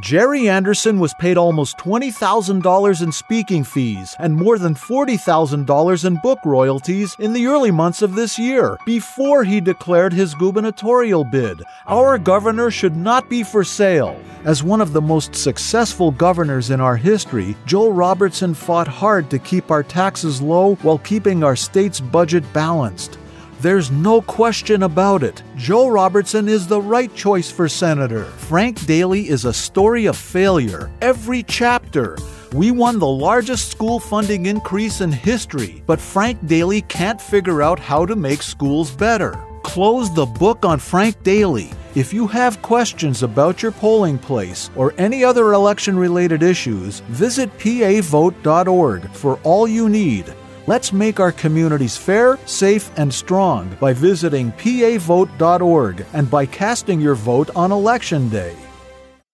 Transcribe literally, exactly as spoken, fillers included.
Jerry Anderson was paid almost twenty thousand dollars in speaking fees and more than forty thousand dollars in book royalties in the early months of this year, before he declared his gubernatorial bid. Our governor should not be for sale. As one of the most successful governors in our history, Joe Robertson fought hard to keep our taxes low while keeping our state's budget balanced. There's no question about it. Joe Robertson is the right choice for senator. Frank Daly is a story of failure, every chapter. We won the largest school funding increase in history, but Frank Daly can't figure out how to make schools better. Close the book on Frank Daly. If you have questions about your polling place or any other election-related issues, visit P A vote dot org for all you need. Let's make our communities fair, safe, and strong by visiting P A vote dot org and by casting your vote on Election Day.